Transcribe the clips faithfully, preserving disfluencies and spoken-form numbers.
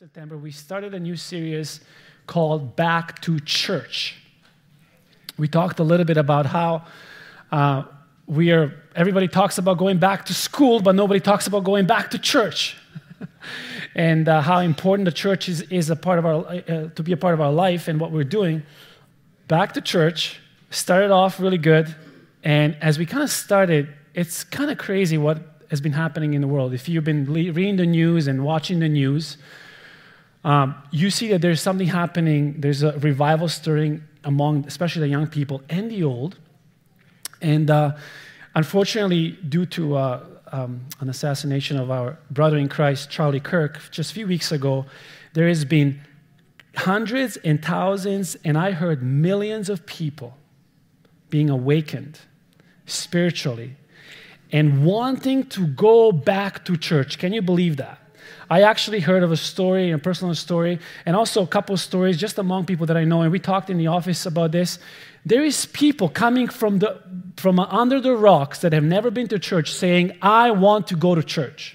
September, we started a new series called Back to Church. We talked a little bit about how uh, we are, everybody talks about going back to school, but nobody talks about going back to church. and uh, how important the church is, is a part of our, uh, to be a part of our life and what we're doing. Back to church, started off really good, and as we kind of started, it's kind of crazy what has been happening in the world. If you've been le- reading the news and watching the news, Um, you see that there's something happening. There's a revival stirring among, especially the young people and the old. And uh, unfortunately, due to uh, um, an assassination of our brother in Christ, Charlie Kirk, just a few weeks ago, there has been hundreds and thousands, and I heard millions of people being awakened spiritually and wanting to go back to church. Can you believe that? I actually heard of a story, a personal story, and also a couple of stories just among people that I know, and we talked in the office about this. There is people coming from the from under the rocks that have never been to church saying, I want to go to church.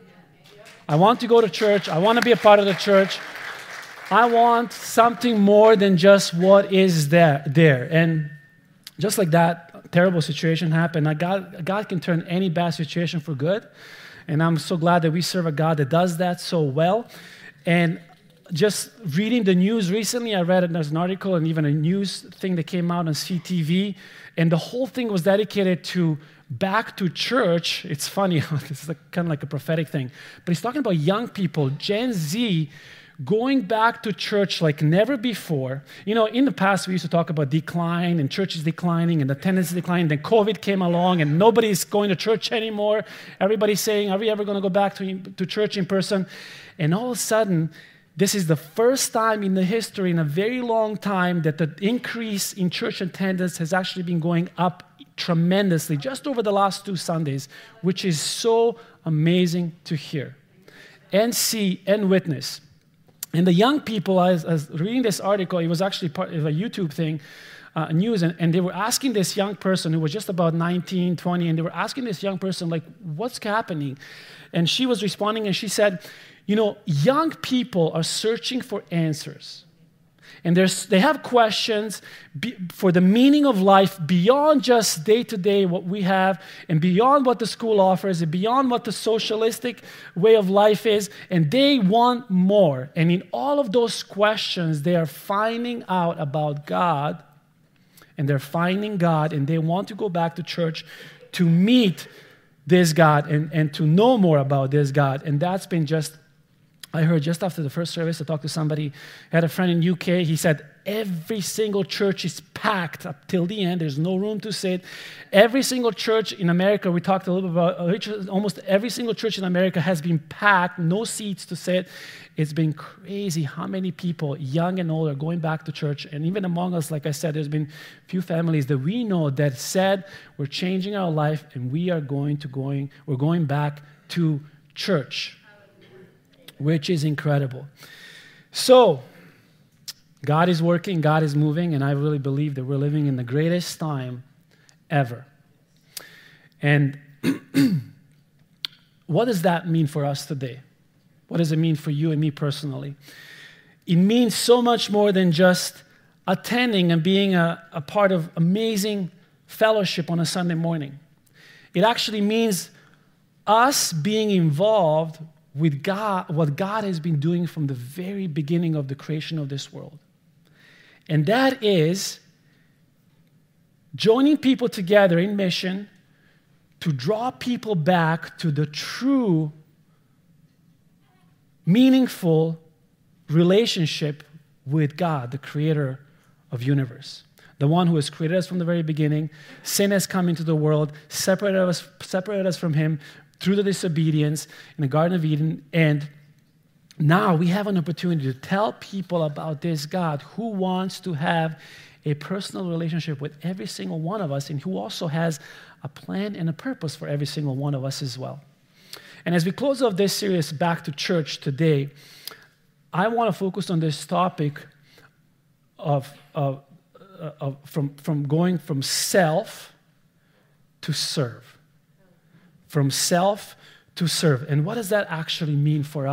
I want to go to church. I want to be a part of the church. I want something more than just what is there. there. And just like that terrible situation happened, God, God can turn any bad situation for good. And I'm so glad that we serve a God that does that so well. And just reading the news recently, I read it, there's an article and even a news thing that came out on C T V, and the whole thing was dedicated to back to church. It's funny, this is like, kind of like a prophetic thing, but he's talking about young people, Gen Z, going back to church like never before. You know, in the past, we used to talk about decline and churches declining and attendance declining. Then COVID came along and nobody's going to church anymore. Everybody's saying, are we ever going to go back to, to church in person? And all of a sudden, this is the first time in the history, in a very long time, that the increase in church attendance has actually been going up tremendously just over the last two Sundays, which is so amazing to hear and see and witness. And the young people, I was, I was reading this article, it was actually part of a YouTube thing, uh, news, and, and they were asking this young person who was just about nineteen, twenty, and they were asking this young person, like, what's happening? And she was responding, and she said, you know, young people are searching for answers. And there's, they have questions be, for the meaning of life beyond just day-to-day what we have and beyond what the school offers and beyond what the socialistic way of life is, and they want more. And in all of those questions, they are finding out about God, and they're finding God, and they want to go back to church to meet this God and, and to know more about this God. And that's been just I heard just after the first service, I talked to somebody, I had a friend in U K, he said, every single church is packed up till the end, there's no room to sit. Every single church in America, we talked a little bit about, almost every single church in America has been packed, no seats to sit. It's been crazy how many people, young and old, are going back to church. And even among us, like I said, there's been a few families that we know that said, we're changing our life and we are going to going, we're going back to church, which is incredible. So, God is working, God is moving, and I really believe that we're living in the greatest time ever. And what does that mean for us today? What does it mean for you and me personally? It means so much more than just attending and being a, a part of amazing fellowship on a Sunday morning. It actually means us being involved with God, what God has been doing from the very beginning of the creation of this world. And that is joining people together in mission to draw people back to the true, meaningful relationship with God, the creator of universe. The one who has created us from the very beginning. Sin has come into the world, separated us, separated us from him, through the disobedience in the Garden of Eden, and now we have an opportunity to tell people about this God who wants to have a personal relationship with every single one of us and who also has a plan and a purpose for every single one of us as well. And as we close off this series, Back to Church today, I want to focus on this topic of, of, of from, from going from self to serve. From self to serve. And what does that actually mean for us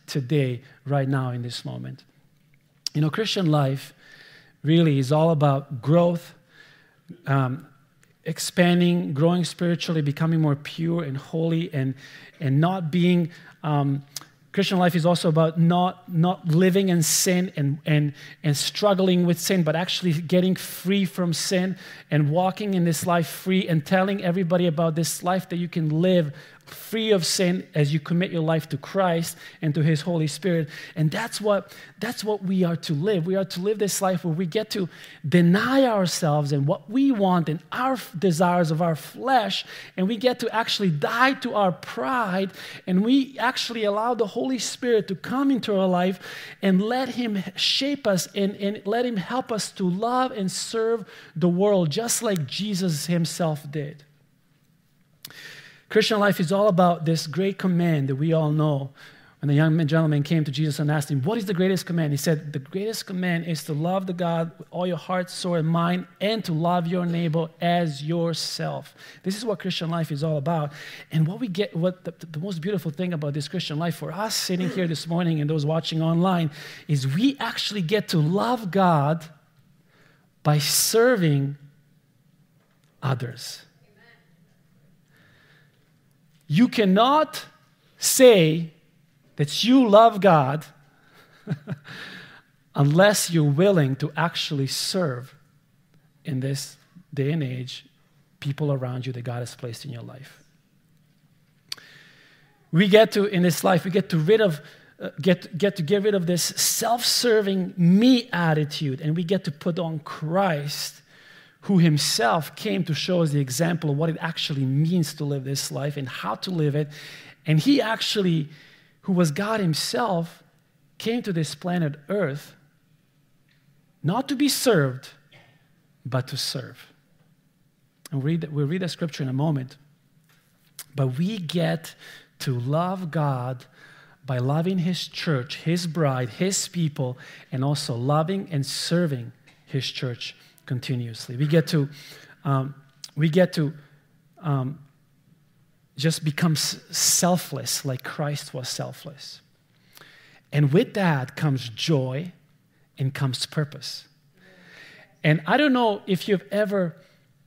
today, right now, in this moment. You know, Christian life really is all about growth, um, expanding, growing spiritually, becoming more pure and holy, and and not being. Um, Christian life is also about not not living in sin and and and struggling with sin, but actually getting free from sin and walking in this life free and telling everybody about this life that you can live free of sin as you commit your life to Christ and to His Holy Spirit. And that's what that's what we are to live. We are to live this life where we get to deny ourselves and what we want and our desires of our flesh, and we get to actually die to our pride, and we actually allow the Holy Spirit to come into our life and let Him shape us and, and let Him help us to love and serve the world just like Jesus Himself did. Christian life is all about this great command that we all know. When the young gentleman came to Jesus and asked Him, what is the greatest command? He said, the greatest command is to love the God with all your heart, soul, and mind, and to love your neighbor as yourself. This is what Christian life is all about. And what we get, what the, the most beautiful thing about this Christian life for us sitting here this morning and those watching online is we actually get to love God by serving others. You cannot say that you love God unless you're willing to actually serve in this day and age people around you that God has placed in your life. We get to, in this life, we get to rid of, uh, get, get to get rid of this self-serving me attitude, and we get to put on Christ, who Himself came to show us the example of what it actually means to live this life and how to live it. And He actually, who was God Himself, came to this planet Earth not to be served, but to serve. And we'll read, we'll read that scripture in a moment. But we get to love God by loving His church, His bride, His people, and also loving and serving His church continuously. We get to, um, we get to um, just become s- selfless like Christ was selfless. And with that comes joy and comes purpose. And I don't know if you've ever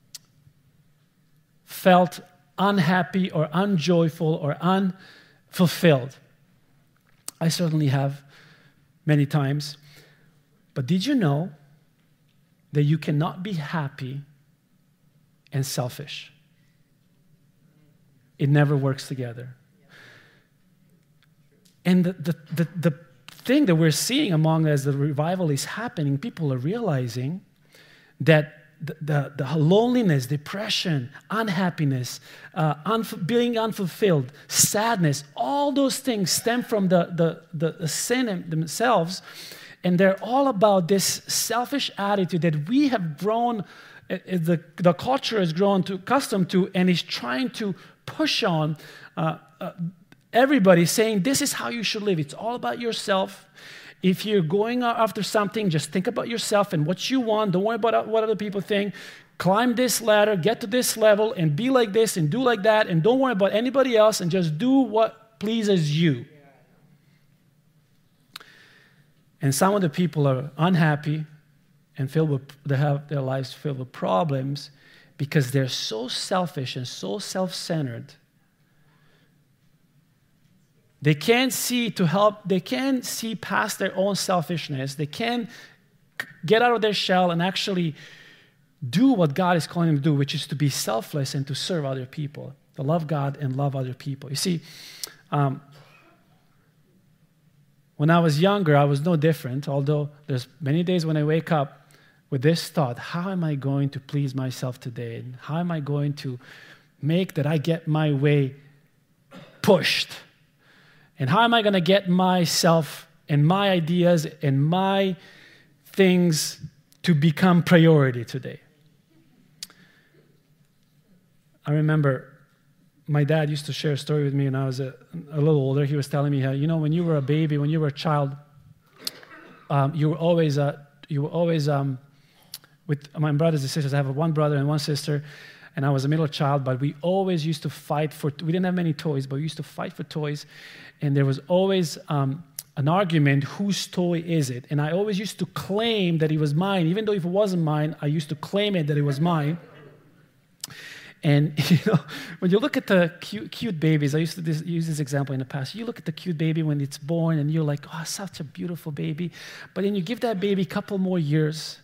felt unhappy or unjoyful or unfulfilled. I certainly have many times. But did you know that you cannot be happy and selfish? It never works together. And the, the, the, the thing that we're seeing among as the revival is happening, people are realizing that the, the, the loneliness, depression, unhappiness, uh, unf- being unfulfilled, sadness, all those things stem from the, the, the, the sin themselves. And they're all about this selfish attitude that we have grown, uh, the, the culture has grown to, accustomed to, and is trying to push on uh, uh, everybody, saying this is how you should live. It's all about yourself. If you're going after something, just think about yourself and what you want. Don't worry about what other people think. Climb this ladder, get to this level, and be like this and do like that, and don't worry about anybody else, and just do what pleases you. And some of the people are unhappy and filled with, they have their lives filled with problems because they're so selfish and so self-centered. They can't see to help, they can't see past their own selfishness. They can't get out of their shell and actually do what God is calling them to do, which is to be selfless and to serve other people, to love God and love other people. You see, um, when I was younger, I was no different, although there's many days when I wake up with this thought, how am I going to please myself today? And how am I going to make that I get my way pushed? And how am I going to get myself and my ideas and my things to become priority today? I remember my dad used to share a story with me when I was a, a little older. He was telling me how, you know, when you were a baby, when you were a child, um, you were always, uh, you were always um, with my brothers and sisters. I have one brother and one sister, and I was a middle child, but we always used to fight for, we didn't have many toys, but we used to fight for toys, and there was always um, an argument, whose toy is it? And I always used to claim that it was mine. Even though if it wasn't mine, I used to claim it that it was mine. And, you know, when you look at the cute, cute babies, I used to this, use this example in the past. You look at the cute baby when it's born, and you're like, oh, such a beautiful baby. But then you give that baby a couple more years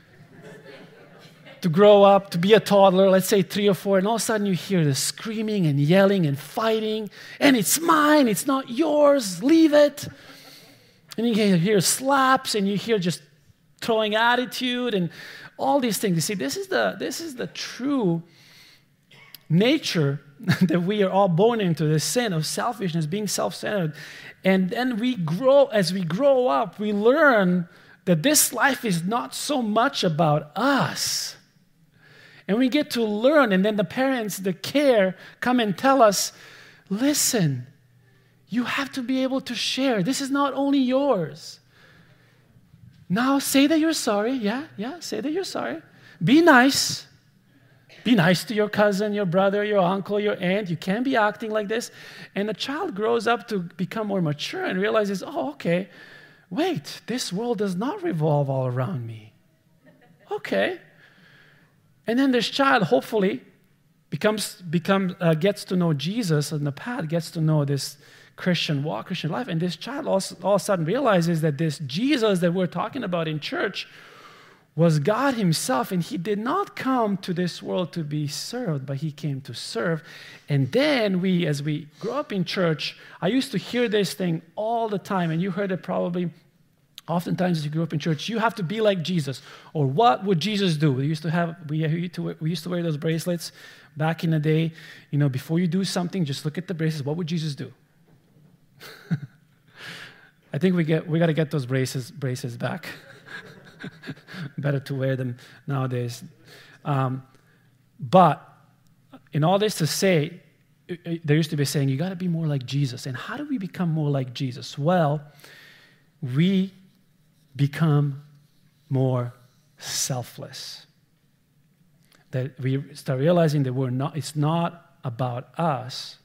to grow up, to be a toddler, let's say three or four, and all of a sudden you hear the screaming and yelling and fighting, and it's mine, it's not yours, leave it. And you hear slaps, and you hear just throwing attitude, and all these things. You see, this is the, this is the true nature that we are all born into, the sin of selfishness, being self-centered. And then we grow, as we grow up, we learn that this life is not so much about us. And we get to learn, and then the parents, the care, come and tell us, listen, you have to be able to share. This is not only yours. Now say that you're sorry. Yeah, yeah, say that you're sorry. Be nice. Be nice to your cousin, your brother, your uncle, your aunt. You can't be acting like this. And the child grows up to become more mature and realizes, oh, okay, wait, this world does not revolve all around me. Okay. And then this child, hopefully, becomes, becomes, uh, gets to know Jesus in the path, gets to know this Christian walk, Christian life. And this child also, all of a sudden realizes that this Jesus that we're talking about in church was God himself, and he did not come to this world to be served, but he came to serve. And then we, as we grow up in church, I used to hear this thing all the time, and you heard it probably oftentimes as you grew up in church, you have to be like Jesus, or what would Jesus do? We used to have, we used to wear, we used to wear those bracelets back in the day. You know, before you do something, just look at the bracelets. What would Jesus do? I think we get we got to get those braces braces back. Better to wear them nowadays. Um, but in all this to say, there used to be a saying, you got to be more like Jesus. And how do we become more like Jesus? Well, we become more selfless. That we start realizing that we're not, it's not about us.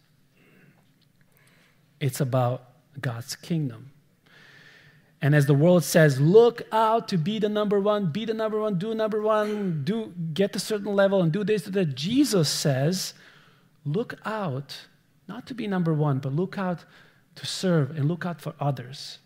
It's about God's kingdom. And as the world says, look out to be the number one, be the number one, do number one, do get to a certain level and do this, that Jesus says, look out, not to be number one, but look out to serve and look out for others.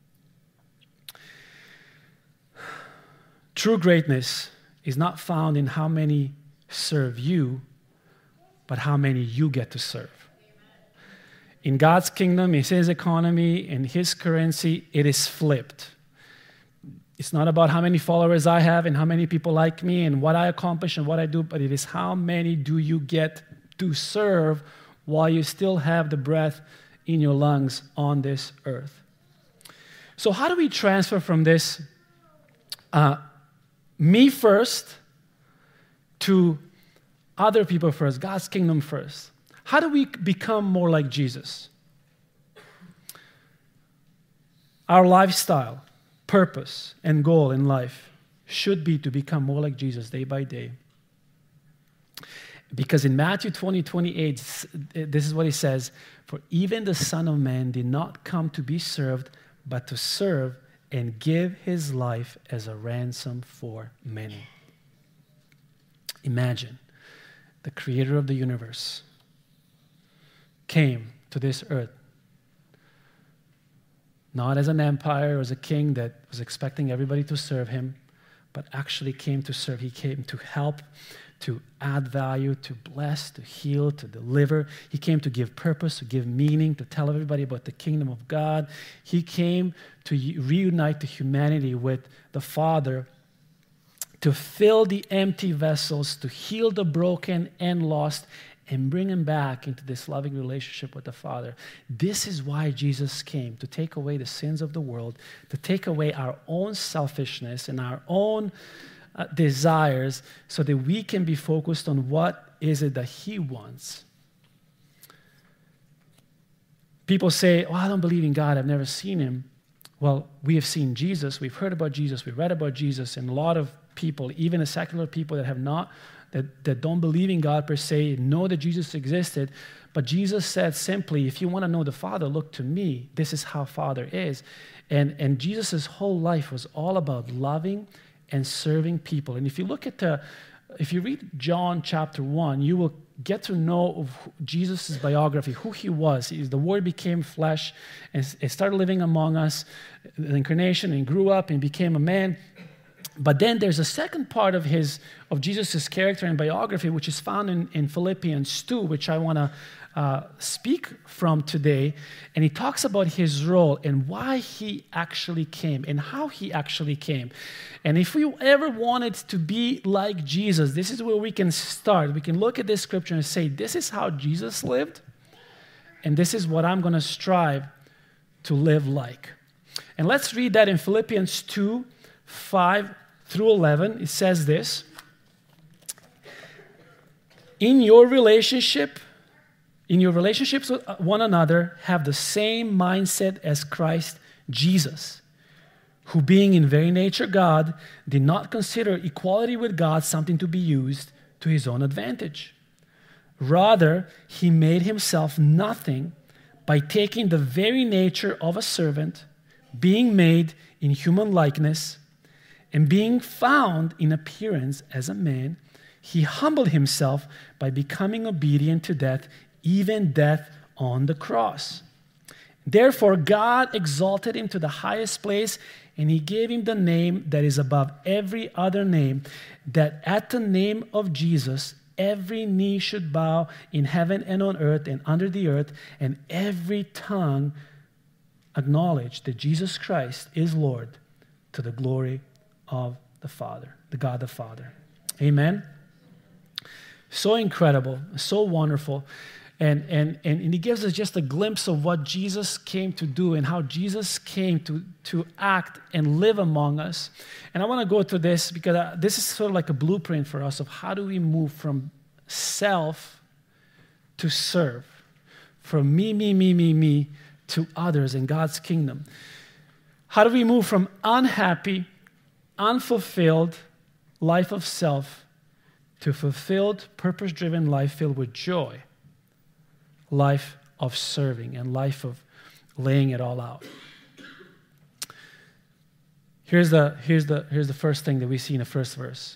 True greatness is not found in how many serve you, but how many you get to serve. In God's kingdom, in his economy, in his currency, it is flipped. It's not about how many followers I have and how many people like me and what I accomplish and what I do, but it is how many do you get to serve while you still have the breath in your lungs on this earth. So how do we transfer from this uh, me first to other people first, God's kingdom first? How do we become more like Jesus? Our lifestyle, purpose, and goal in life should be to become more like Jesus day by day. Because in Matthew twenty, twenty-eight, this is what he says, for even the Son of Man did not come to be served, but to serve and give his life as a ransom for many. Imagine the creator of the universe came to this earth, not as an empire or as a king that was expecting everybody to serve him, but actually came to serve. He came to help, to add value, to bless, to heal, to deliver. He came to give purpose, to give meaning, to tell everybody about the kingdom of God. He came to reunite the humanity with the Father, to fill the empty vessels, to heal the broken and lost, and bring him back into this loving relationship with the Father. This is why Jesus came, to take away the sins of the world, to take away our own selfishness and our own uh, desires so that we can be focused on what is it that he wants. People say, oh, I don't believe in God, I've never seen him. Well, we have seen Jesus, we've heard about Jesus, we've read about Jesus, and a lot of people, even the secular people that have not That, that don't believe in God per se, know that Jesus existed, But Jesus said simply, if you want to know the Father, look to me. This is how Father is. And, and Jesus' whole life was all about loving and serving people. And if you look at the, if you read John chapter one, you will get to know of Jesus' biography, who he was. He, the Word became flesh and started living among us, the incarnation, and grew up and became a man. But then there's a second part of his of Jesus' character and biography, which is found in, in Philippians two, which I want to uh, speak from today. And he talks about his role and why he actually came and how he actually came. And if we ever wanted to be like Jesus, this is where we can start. We can look at this scripture and say, this is how Jesus lived, and this is what I'm going to strive to live like. And let's read that in Philippians two, five through eleven. It says this: in your relationship, in your relationships with one another, have the same mindset as Christ Jesus, who being in very nature God, did not consider equality with God something to be used to his own advantage. Rather, he made himself nothing by taking the very nature of a servant, being made in human likeness, and being found in appearance as a man, he humbled himself by becoming obedient to death, even death on the cross. Therefore, God exalted him to the highest place, and he gave him the name that is above every other name, that at the name of Jesus, every knee should bow in heaven and on earth and under the earth, and every tongue acknowledge that Jesus Christ is Lord, to the glory of the Father, the God the Father. Amen? So incredible, so wonderful. And, and, and he gives us just a glimpse of what Jesus came to do and how Jesus came to, to act and live among us. And I want to go through this because uh, this is sort of like a blueprint for us of how do we move from self to serve, from me, me, me, me, me, to others in God's kingdom. How do we move from unhappy, unfulfilled life of self to fulfilled, purpose-driven life filled with joy? Life of serving and life of laying it all out. Here's the, here's the, here's the first thing that we see in the first verse.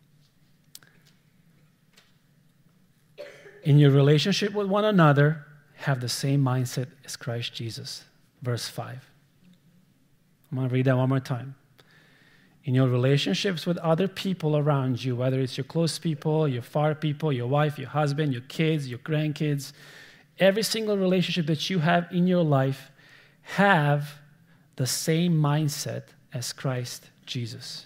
In your relationship with one another, have the same mindset as Christ Jesus. Verse five. I'm going to read that one more time. In your relationships with other people around you, whether it's your close people, your far people, your wife, your husband, your kids, your grandkids, every single relationship that you have in your life, have the same mindset as Christ Jesus.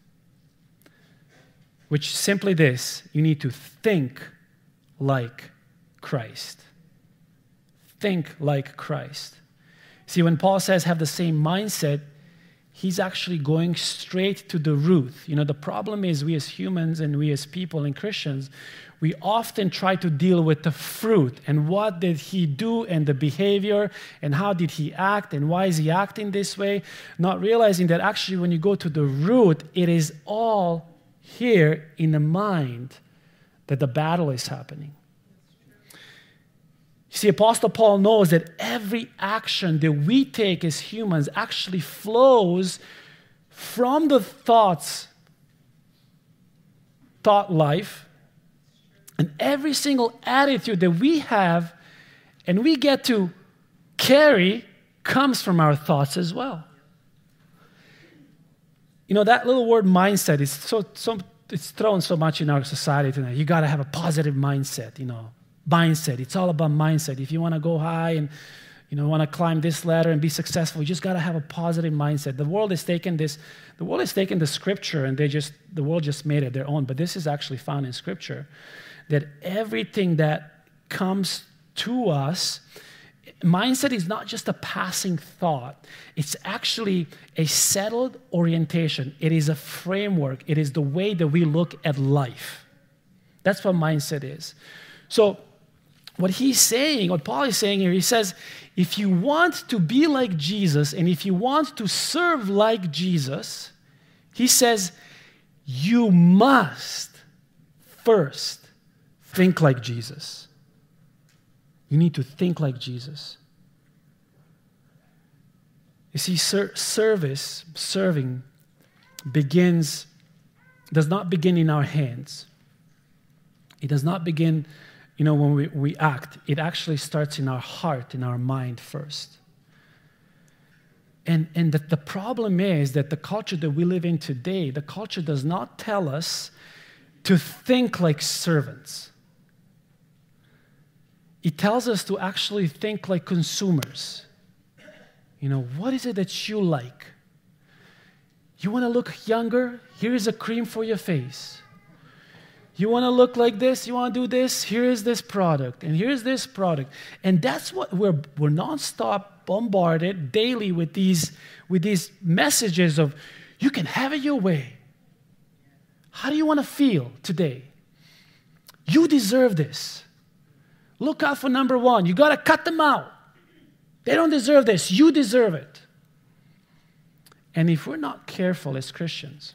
Which simply this, you need to think like Christ. Think like Christ. See, when Paul says have the same mindset, he's actually going straight to the root. You know, the problem is we as humans and we as people and Christians, we often try to deal with the fruit and what did he do and the behavior and how did he act and why is he acting this way, not realizing that actually when you go to the root, it is all here in the mind that the battle is happening. You see, Apostle Paul knows that every action that we take as humans actually flows from the thoughts, thought life, and every single attitude that we have and we get to carry comes from our thoughts as well. You know, that little word mindset is so, so it's thrown so much in our society tonight. You got to have a positive mindset, you know. Mindset. It's all about mindset. If you want to go high and you know want to climb this ladder and be successful, you just got to have a positive mindset. The world has taken this. The world has taken the scripture and they just the world just made it their own. But this is actually found in scripture that everything that comes to us, mindset is not just a passing thought. It's actually a settled orientation. It is a framework. It is the way that we look at life. That's what mindset is. So what he's saying, what Paul is saying here, he says, if you want to be like Jesus and if you want to serve like Jesus, he says, you must first think like Jesus. You need to think like Jesus. You see, ser- service, serving, begins, does not begin in our hands. It does not begin, you know, when we, we act. It actually starts in our heart, in our mind first. And, and the, the problem is that the culture that we live in today, the culture does not tell us to think like servants. It tells us to actually think like consumers. You know, what is it that you like? You want to look younger? Here is a cream for your face. You want to look like this? You want to do this? Here is this product, and here's this product. And that's what we're, we're nonstop bombarded daily with these, with these messages of, you can have it your way. How do you want to feel today? You deserve this. Look out for number one. You got to cut them out. They don't deserve this. You deserve it. And if we're not careful as Christians,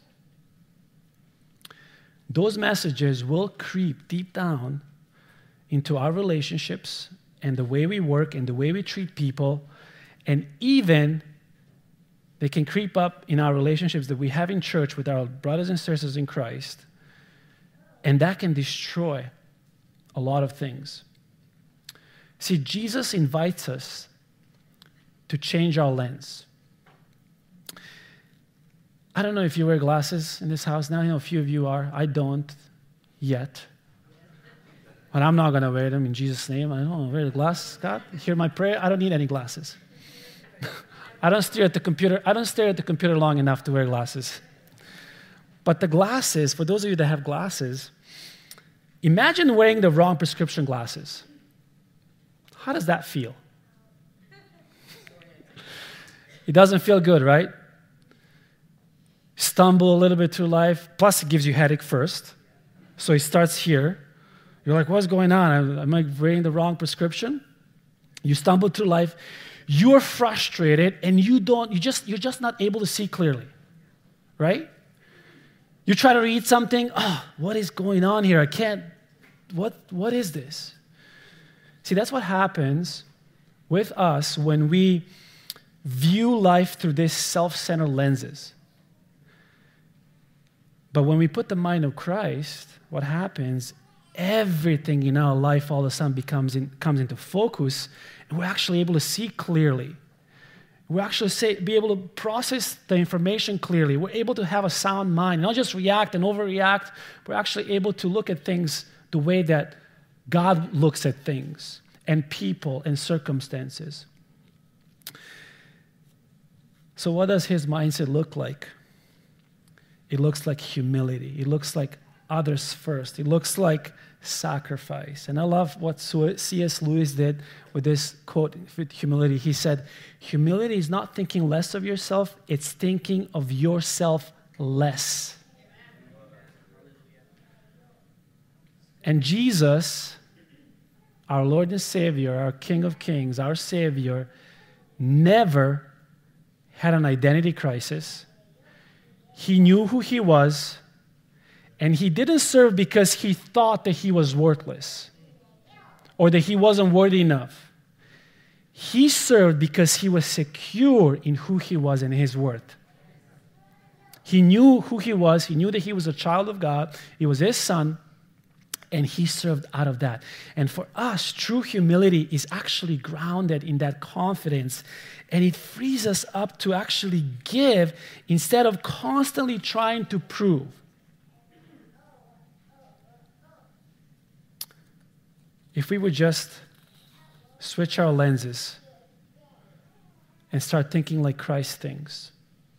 those messages will creep deep down into our relationships and the way we work and the way we treat people. And even they can creep up in our relationships that we have in church with our brothers and sisters in Christ. And that can destroy a lot of things. See, Jesus invites us to change our lens. I don't know if you wear glasses in this house now. I know a few of you are. I don't yet. But I'm not going to wear them in Jesus' name. I don't wear the glasses. God, hear my prayer. I don't need any glasses. I don't stare at the computer. I don't stare at the computer long enough to wear glasses. But the glasses, for those of you that have glasses, imagine wearing the wrong prescription glasses. How does that feel? It doesn't feel good, right? Stumble a little bit through life. Plus, it gives you headache first. So it starts here. You're like, what's going on? Am I wearing the wrong prescription? You stumble through life. You're frustrated, and you don't. You just you're just not able to see clearly, right? You try to read something. Oh, what is going on here? I can't. What what is this? See, that's what happens with us when we view life through these self-centered lenses. But when we put the mind of Christ, what happens, everything in our life all of a sudden becomes in, comes into focus, and we're actually able to see clearly. We're actually say, be able to process the information clearly. We're able to have a sound mind, not just react and overreact. We're actually able to look at things the way that God looks at things and people and circumstances. So what does his mindset look like? It looks like humility. It looks like others first. It looks like sacrifice. And I love what C S Lewis did with this quote with humility. He said, humility is not thinking less of yourself, it's thinking of yourself less. And Jesus, our Lord and Savior, our King of Kings, our Savior, never had an identity crisis. He knew who he was, and he didn't serve because he thought that he was worthless or that he wasn't worthy enough. He served because he was secure in who he was and his worth. He knew who he was. He knew that he was a child of God. He was his son, and he served out of that. And for us, true humility is actually grounded in that confidence, and it frees us up to actually give instead of constantly trying to prove. If we would just switch our lenses and start thinking like Christ thinks.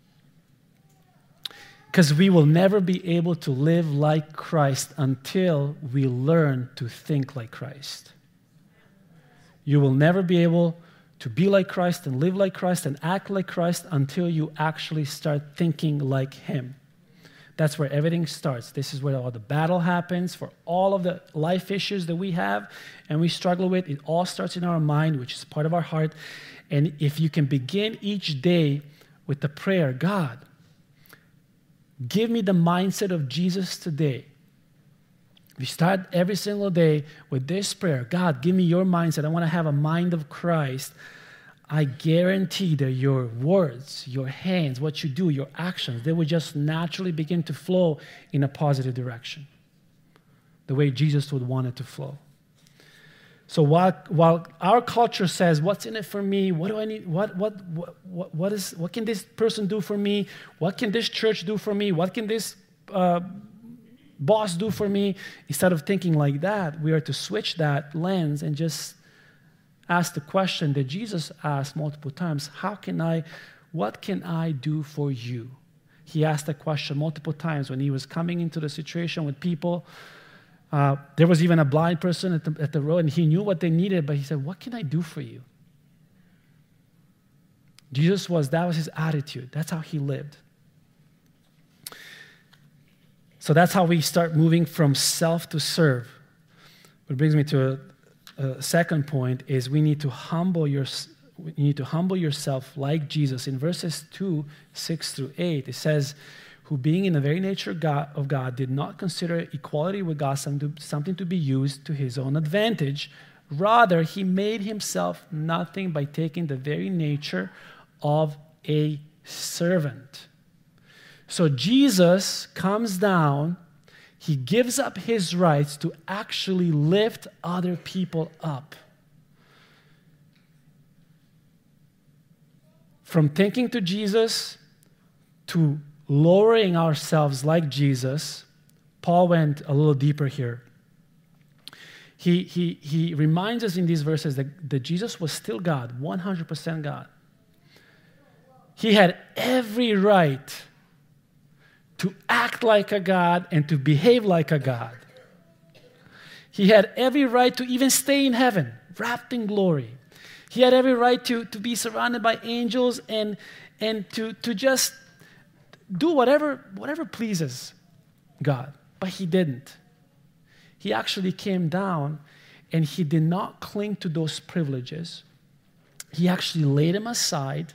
Because we will never be able to live like Christ until we learn to think like Christ. You will never be able to be like Christ and live like Christ and act like Christ until you actually start thinking like him. That's where everything starts. This is where all the battle happens for all of the life issues that we have and we struggle with. It all starts in our mind, which is part of our heart. And if you can begin each day with the prayer, God, give me the mindset of Jesus today. If you start every single day with this prayer, God, give me your mindset. I want to have a mind of Christ. I guarantee that your words, your hands, what you do, your actions, they will just naturally begin to flow in a positive direction, the way Jesus would want it to flow. So while, while our culture says, what's in it for me? What do I need? What, what, what, what, what, is, what can this person do for me? What can this church do for me? What can this uh, boss do for me? Instead of thinking like that, we are to switch that lens and just ask the question that Jesus asked multiple times, how can I, what can I do for you? He asked that question multiple times when he was coming into the situation with people. Uh, there was even a blind person at the, at the road, and he knew what they needed, but he said, what can I do for you? Jesus was, that was his attitude. That's how he lived. So that's how we start moving from self to serve. What brings me to a Uh, second point is we need to humble your, you need to humble yourself like Jesus. In verses two, six through eight, it says, who being in the very nature God, of God did not consider equality with God something to be used to his own advantage. Rather, he made himself nothing by taking the very nature of a servant. So Jesus comes down. He gives up his rights to actually lift other people up. From thinking to Jesus to lowering ourselves like Jesus, Paul went a little deeper here. He, he, he reminds us in these verses that, that Jesus was still God, one hundred percent God. He had every right to act like a God and to behave like a God. He had every right to even stay in heaven, wrapped in glory. He had every right to, to be surrounded by angels and, and to, to just do whatever, whatever pleases God. But he didn't. He actually came down and he did not cling to those privileges. He actually laid them aside.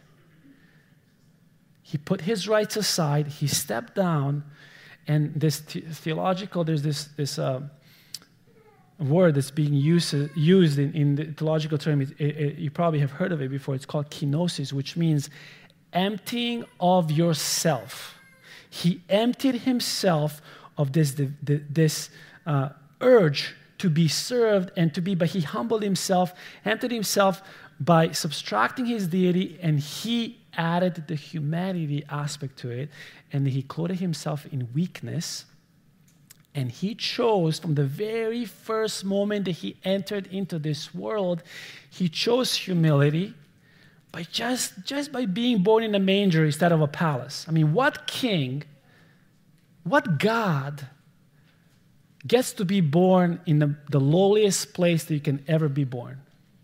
He put his rights aside, he stepped down, and this the- theological, there's this, this uh, word that's being used, uh, used in, in the theological term, it, it, it, you probably have heard of it before, it's called kenosis, which means emptying of yourself. He emptied himself of this, the, the, this uh, urge to be served and to be, but he humbled himself, emptied himself by subtracting his deity, and he added the humanity aspect to it, and he clothed himself in weakness, and he chose from the very first moment that he entered into this world, he chose humility by just, just by being born in a manger instead of a palace. I mean, what king, what God gets to be born in the, the lowliest place that you can ever be born?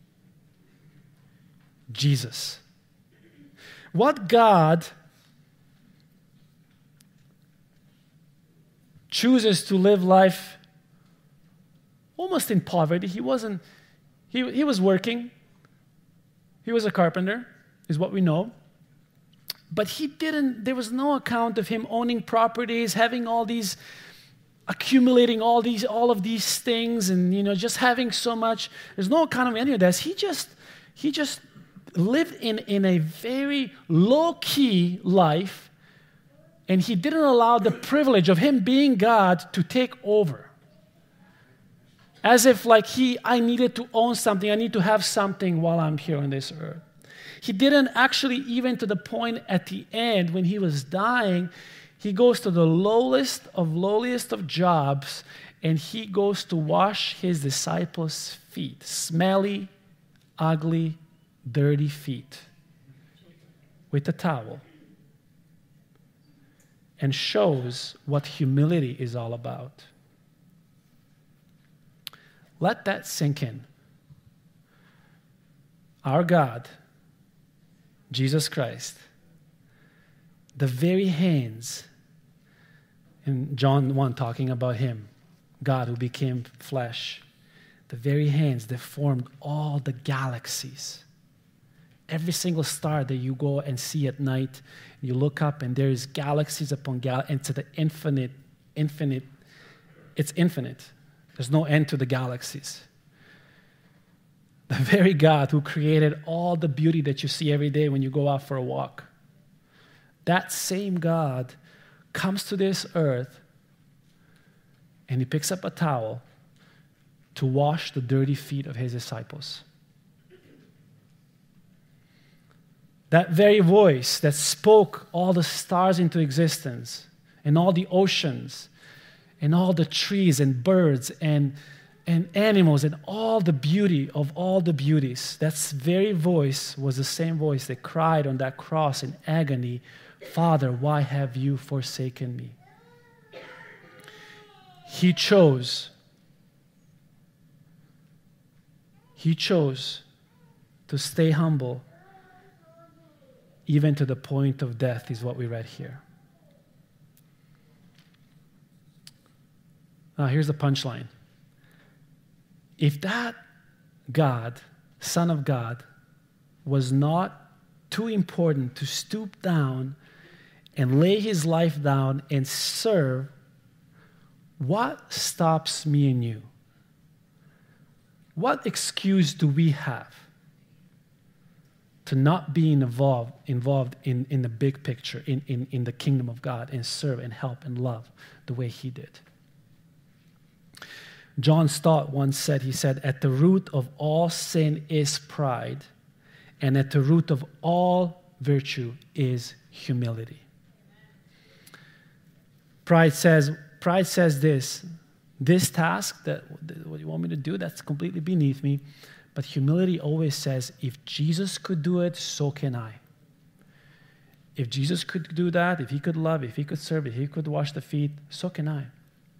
Jesus. What God chooses to live life almost in poverty? He wasn't, he, he was working. He was a carpenter, is what we know. But he didn't, there was no account of him owning properties, having all these, accumulating all these, all of these things, and you know, just having so much. There's no account of any of this. He just, he just lived in, in a very low-key life, and he didn't allow the privilege of him being God to take over. As if like he, I needed to own something, I need to have something while I'm here on this earth. He didn't actually, even to the point at the end when he was dying, he goes to the lowest of lowliest of jobs, and he goes to wash his disciples' feet, smelly, ugly, dirty feet, with a towel, and shows what humility is all about. Let that sink in. Our God, Jesus Christ, the very hands, in John one talking about him, God who became flesh, the very hands that formed all the galaxies. Every single star that you go and see at night, you look up and there's galaxies upon galaxies, and to the infinite, infinite, it's infinite. There's no end to the galaxies. The very God who created all the beauty that you see every day when you go out for a walk. That same God comes to this earth and he picks up a towel to wash the dirty feet of his disciples. That very voice that spoke all the stars into existence and all the oceans and all the trees and birds and, and animals and all the beauty of all the beauties, that very voice was the same voice that cried on that cross in agony, "Father, why have you forsaken me?" He chose, he chose to stay humble even to the point of death, is what we read here. Now, here's the punchline. If that God, Son of God, was not too important to stoop down and lay his life down and serve, what stops me and you? What excuse do we have to not be involved, involved in, in the big picture, in, in, in the kingdom of God, and serve and help and love the way he did? John Stott once said, he said, "At the root of all sin is pride, and at the root of all virtue is humility." Pride says, pride says this, this task, that what you want me to do, that's completely beneath me. But humility always says, if Jesus could do it, so can I. If Jesus could do that, if he could love, if he could serve, if he could wash the feet, so can I.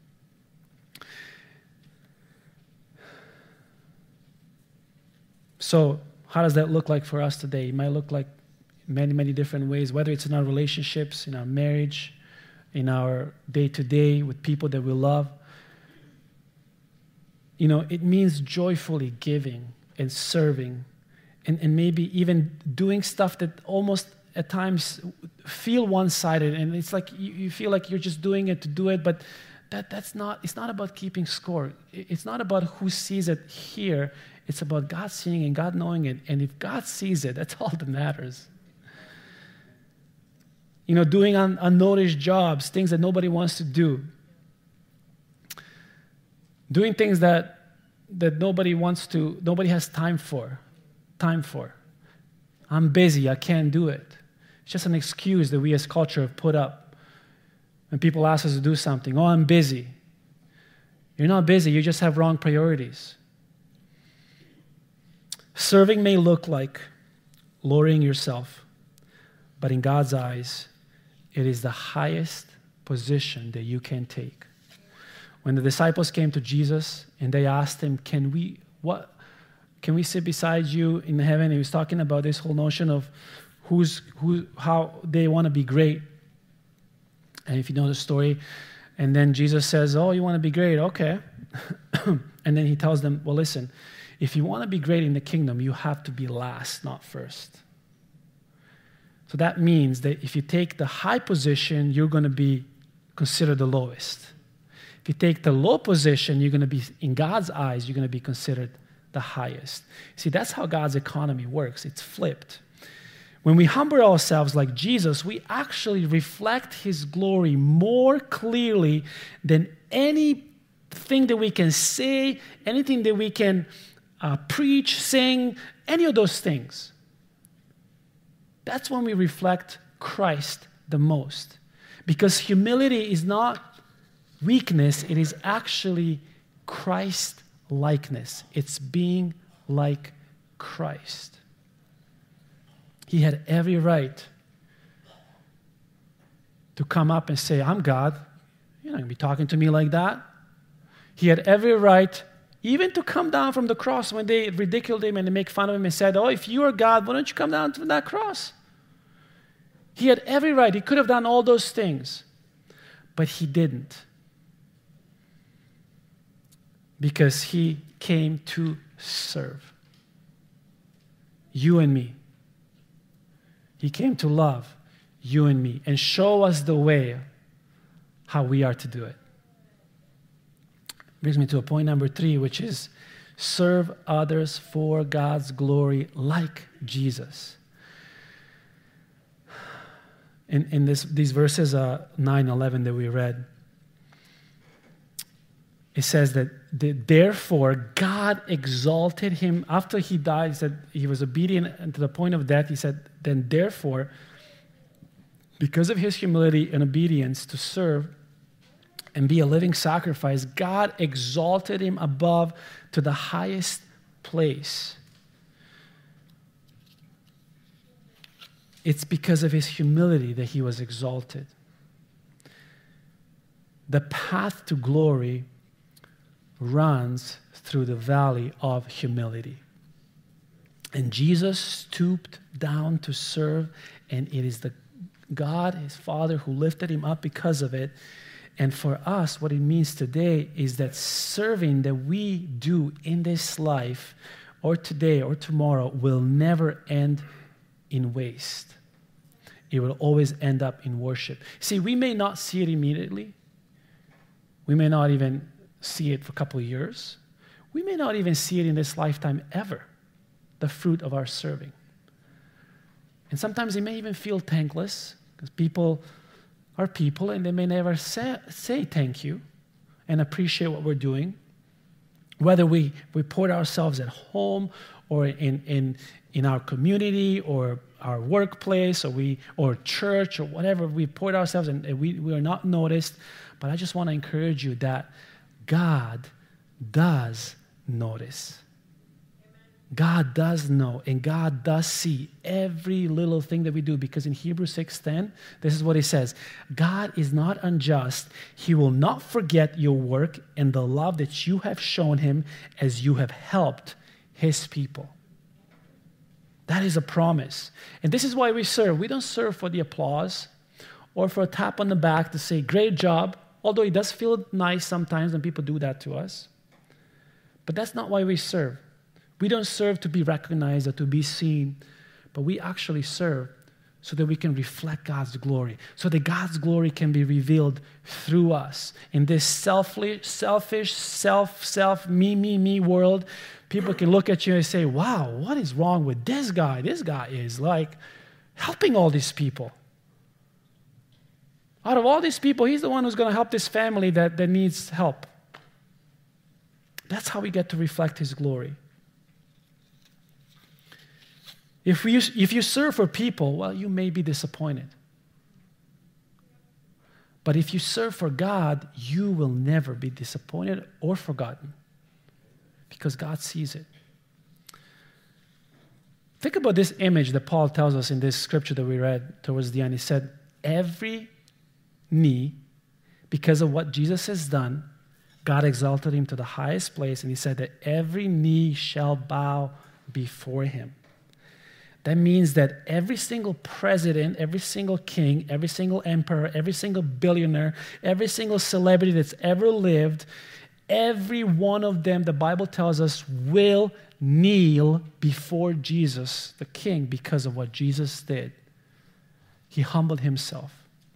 So how does that look like for us today? It might look like many, many different ways, whether it's in our relationships, in our marriage, in our day-to-day with people that we love. You know, it means joyfully giving and serving and, and maybe even doing stuff that almost at times feel one-sided, and it's like you, you feel like you're just doing it to do it, but that, that's not, it's not about keeping score. It's not about who sees it here. It's about God seeing and God knowing it. And if God sees it, that's all that matters. You know, doing un- unnoticed jobs, things that nobody wants to do. Doing things that that nobody wants to, nobody has time for. Time for. I'm busy, I can't do it. It's just an excuse that we as culture have put up. When people ask us to do something, "Oh, I'm busy." You're not busy, you just have wrong priorities. Serving may look like lowering yourself, but in God's eyes, it is the highest position that you can take. When the disciples came to Jesus and they asked him, "Can we what can we sit beside you in heaven?" He was talking about this whole notion of who's who how they want to be great. And if you know the story, and then Jesus says, "Oh, you want to be great? Okay." And then he tells them, "Well, listen, if you want to be great in the kingdom, you have to be last, not first." So that means that if you take the high position, you're going to be considered the lowest. If you take the low position, you're going to be, in God's eyes, you're going to be considered the highest. See, that's how God's economy works. It's flipped. When we humble ourselves like Jesus, we actually reflect his glory more clearly than anything that we can say, anything that we can uh, preach, sing, any of those things. That's when we reflect Christ the most. Because humility is not weakness, it is actually Christ-likeness. It's being like Christ. He had every right to come up and say, "I'm God. You're not going to be talking to me like that." He had every right even to come down from the cross when they ridiculed him and they make fun of him and said, "Oh, if you are God, why don't you come down from that cross?" He had every right. He could have done all those things, but he didn't. Because he came to serve you and me. He came to love you and me and show us the way how we are to do it. Brings me to a point number three, which is serve others for God's glory like Jesus. In, in this, these verses, uh, nine, eleven that we read, it says that the, therefore God exalted him after he died. He said he was obedient to the point of death. He said, then therefore, because of his humility and obedience to serve and be a living sacrifice, God exalted him above to the highest place. It's because of his humility that he was exalted. The path to glory runs through the valley of humility. And Jesus stooped down to serve, and it is the God, his Father, who lifted him up because of it. And for us, what it means today is that serving that we do in this life, or today or tomorrow, will never end in waste. It will always end up in worship. See, we may not see it immediately. We may not even see it for a couple of years. We may not even see it in this lifetime ever, the fruit of our serving. And sometimes it may even feel thankless, because people are people and they may never say, say thank you and appreciate what we're doing. Whether we, we put ourselves at home or in, in, in our community or our workplace or we or church or whatever, we put ourselves and we, we are not noticed. But I just want to encourage you that God does notice. God does know, and God does see every little thing that we do, because in Hebrews six ten, this is what he says: God is not unjust. He will not forget your work and the love that you have shown him as you have helped his people. That is a promise. And this is why we serve. We don't serve for the applause or for a tap on the back to say, great job, although it does feel nice sometimes when people do that to us. But that's not why we serve. We don't serve to be recognized or to be seen, but we actually serve so that we can reflect God's glory, so that God's glory can be revealed through us. In this selfish, selfish, self, self, me, me, me world, people can look at you and say, wow, what is wrong with this guy? This guy is like helping all these people. Out of all these people, he's the one who's going to help this family that, that needs help. That's how we get to reflect his glory. If, we, if you serve for people, well, you may be disappointed. But if you serve for God, you will never be disappointed or forgotten, because God sees it. Think about this image that Paul tells us in this scripture that we read towards the end. He said, every knee, because of what Jesus has done, God exalted him to the highest place, and he said that every knee shall bow before him. That means that every single president, every single king, every single emperor, every single billionaire, every single celebrity that's ever lived, every one of them, the Bible tells us, will kneel before Jesus, the King, because of what Jesus did. He humbled himself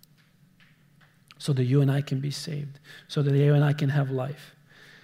so that you and I can be saved, so that you and I can have life.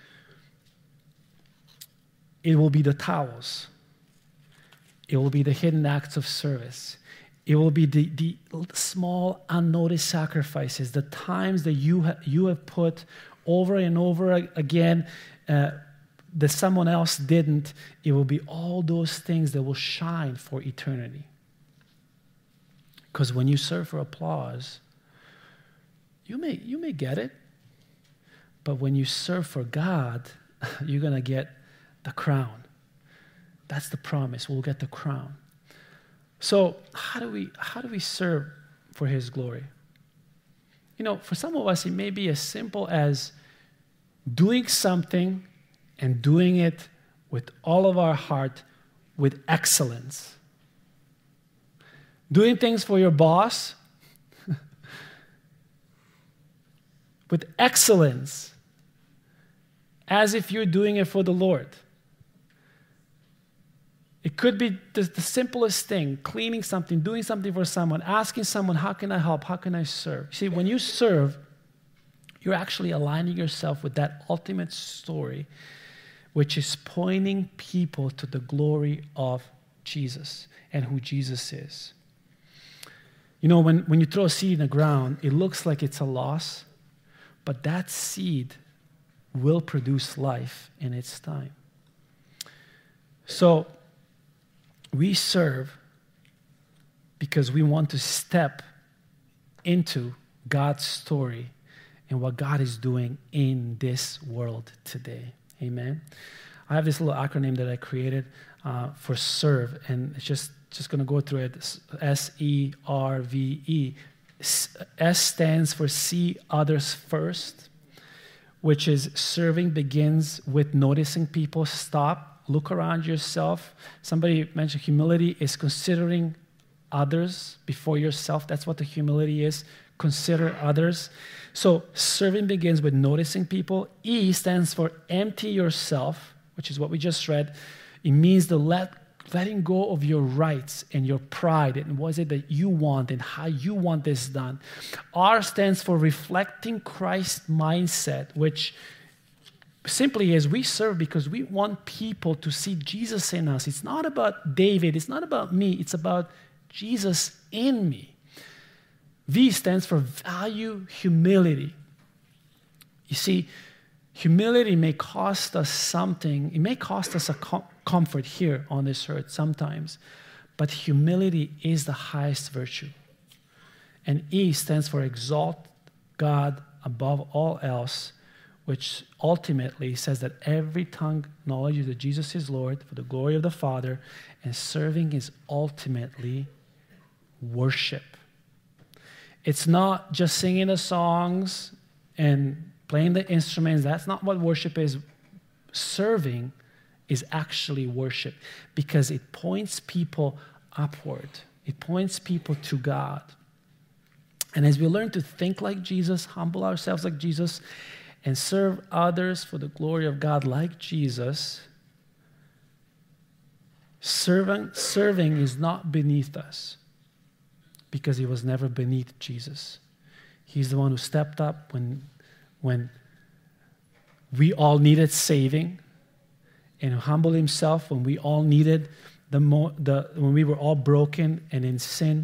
It will be the towels. It will be the hidden acts of service. It will be the, the small, unnoticed sacrifices, the times that you, ha- you have put over and over again uh, that someone else didn't. It will be all those things that will shine for eternity. Because when you serve for applause, you may, you may get it. But when you serve for God, you're going to get the crown. That's the promise. We'll get the crown. So how do we how do we serve for his glory? You know, for some of us, it may be as simple as doing something and doing it with all of our heart, with excellence. Doing things for your boss with excellence, as if you're doing it for the Lord. It could be the, the simplest thing, cleaning something, doing something for someone, asking someone, how can I help? How can I serve? See, when you serve you're actually aligning yourself with that ultimate story, which is pointing people to the glory of Jesus and who Jesus is. You know, when, when you throw a seed in the ground, it looks like it's a loss, but that seed will produce life in its time. So we serve because we want to step into God's story and what God is doing in this world today. Amen. I have this little acronym that I created uh, for serve, and it's just, just going to go through it. S E R V E. S stands for see others first, which is serving begins with noticing people. Stop, look around yourself. Somebody mentioned humility is considering others before yourself. That's what the humility is. Consider others. So serving begins with noticing people. E stands for empty yourself, which is what we just read. It means the let, letting go of your rights and your pride and what is it that you want and how you want this done. R stands for reflecting Christ's mindset, which simply is we serve because we want people to see Jesus in us. It's not about David. It's not about me. It's about Jesus in me. V stands for value humility. You see, humility may cost us something. It may cost us a com- comfort here on this earth sometimes, but humility is the highest virtue. And E stands for exalt God above all else, which ultimately says that every tongue acknowledges that Jesus is Lord for the glory of the Father, and serving is ultimately worship. It's not just singing the songs and playing the instruments. That's not what worship is. Serving is actually worship because it points people upward. It points people to God. And as we learn to think like Jesus, humble ourselves like Jesus, and serve others for the glory of God like Jesus, serving, serving is not beneath us. Because he was never beneath Jesus. He's the one who stepped up when, when we all needed saving, and who humbled himself when we all needed the, mo- the when we were all broken and in sin.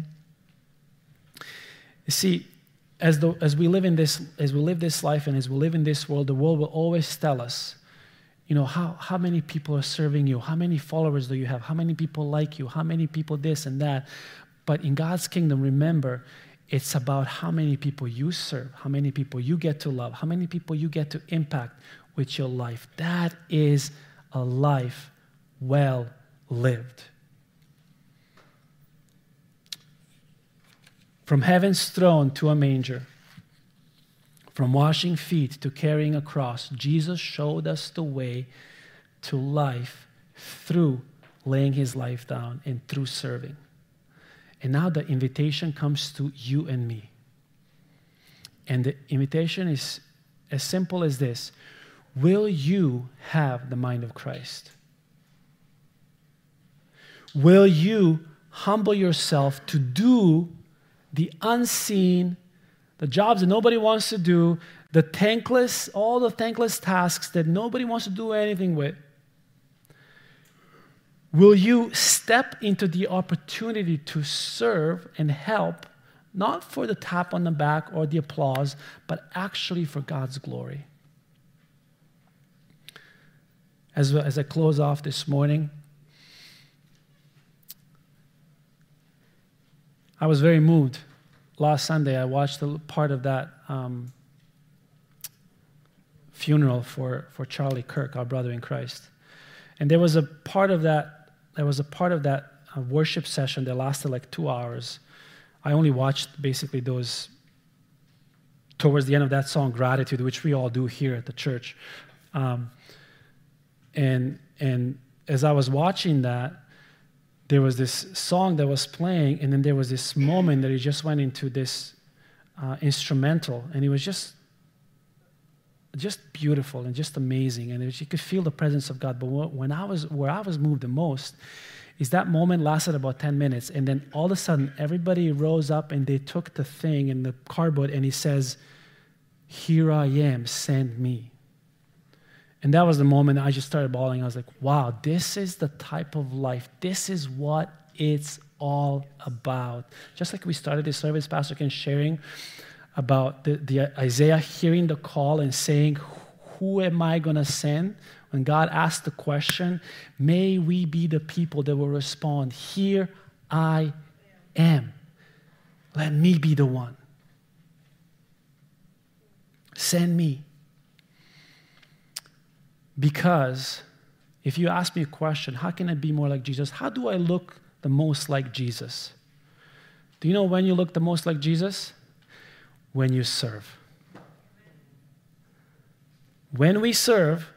You see, as the, as we live in this as we live this life and as we live in this world, the world will always tell us, you know, how how many people are serving you, how many followers do you have, how many people like you, how many people this and that. But in God's kingdom, remember, it's about how many people you serve, how many people you get to love, how many people you get to impact with your life. That is a life well lived. From heaven's throne to a manger, from washing feet to carrying a cross, Jesus showed us the way to life through laying his life down and through serving. And now the invitation comes to you and me. And the invitation is as simple as this. Will you have the mind of Christ? Will you humble yourself to do the unseen, the jobs that nobody wants to do, the thankless, all the thankless tasks that nobody wants to do anything with? Will you step into the opportunity to serve and help, not for the tap on the back or the applause, but actually for God's glory? As, as I close off this morning, I was very moved. Last Sunday, I watched a part of that um, funeral for, for Charlie Kirk, our brother in Christ. And there was a part of that There was a part of that uh, worship session that lasted like two hours. I only watched basically those towards the end of that song, Gratitude, which we all do here at the church. Um, and and as I was watching that, there was this song that was playing, and then there was this moment that he just went into this uh, instrumental, and it was just just beautiful and just amazing, and was, you could feel the presence of God. But when I was where I was moved the most is that moment lasted about ten minutes, and then all of a sudden everybody rose up and they took the thing and the cardboard, and he says, Here I am, send me. And that was the moment I just started bawling. I was like, wow, this is the type of life. This is what it's all about. Just like we started this service, Pastor Ken sharing about the, the Isaiah hearing the call and saying, who am I going to send? When God asked the question, may we be the people that will respond, here I am. Let me be the one. Send me. Because if you ask me a question, how can I be more like Jesus? How do I look the most like Jesus? Do you know when you look the most like Jesus? When you serve. When we serve,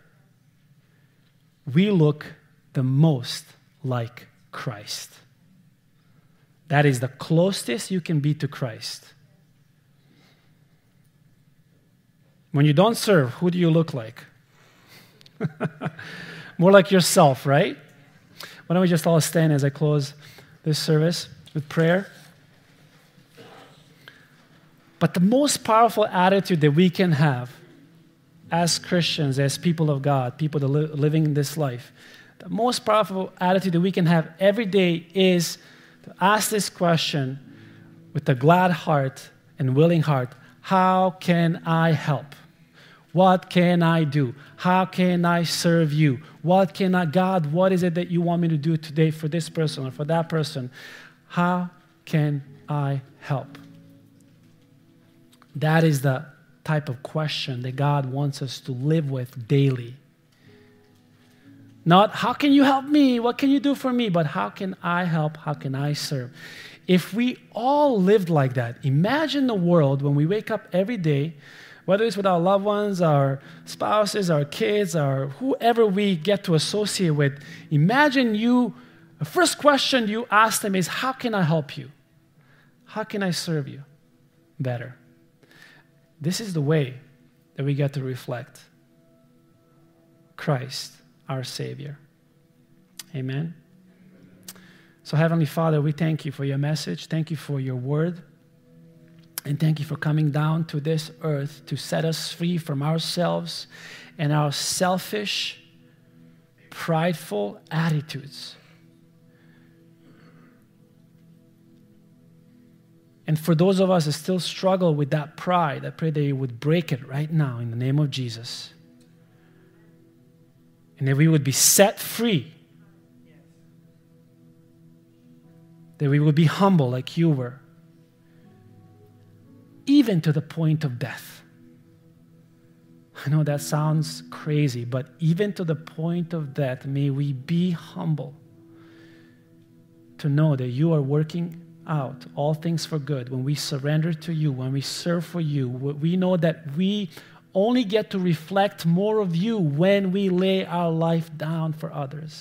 we look the most like Christ. That is the closest you can be to Christ. When you don't serve, who do you look like? More like yourself, right? Why don't we just all stand as I close this service with prayer? But the most powerful attitude that we can have as Christians, as people of God, people that are li- living in this life, the most powerful attitude that we can have every day is to ask this question with a glad heart and willing heart, how can I help? What can I do? How can I serve you? What can I, God, what is it that you want me to do today for this person or for that person? How can I help? That is the type of question that God wants us to live with daily. Not, how can you help me? What can you do for me? But how can I help? How can I serve? If we all lived like that, imagine the world when we wake up every day, whether it's with our loved ones, our spouses, our kids, or whoever we get to associate with. Imagine you, the first question you ask them is, how can I help you? How can I serve you better? This is the way that we get to reflect Christ, our Savior. Amen. So Heavenly Father, we thank you for your message. Thank you for your word. And thank you for coming down to this earth to set us free from ourselves and our selfish, prideful attitudes. And for those of us that still struggle with that pride, I pray that you would break it right now in the name of Jesus. And that we would be set free. That we would be humble like you were. Even to the point of death. I know that sounds crazy, but even to the point of death, may we be humble to know that you are working out all things for good. When we surrender to you, when we serve for you, we know that we only get to reflect more of you when we lay our life down for others.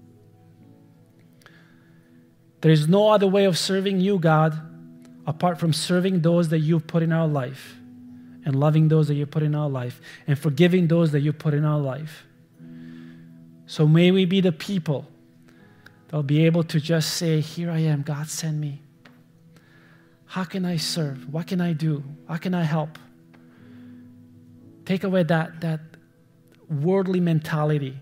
There is no other way of serving you, God, apart from serving those that you've put in our life and loving those that you put in our life and forgiving those that you put in our life. So may we be the people that will be able to just say, here I am, God, send me. How can I serve? What can I do? How can I help? Take away that, that worldly mentality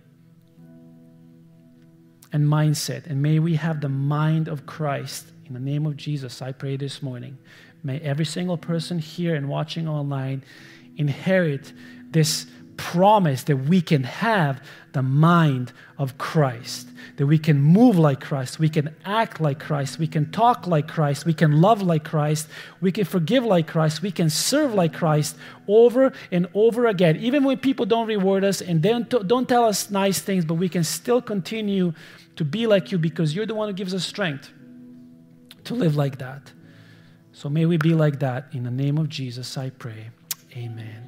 and mindset, and may we have the mind of Christ. In the name of Jesus, I pray this morning. May every single person here and watching online inherit this promise that we can have the mind of Christ, that we can move like Christ, we can act like Christ, we can talk like Christ, we can love like Christ, we can forgive like Christ, we can serve like Christ over and over again. Even when people don't reward us and don't, don't tell us nice things, but we can still continue to be like you because you're the one who gives us strength to live like that. So may we be like that. In the name of Jesus, I pray. Amen.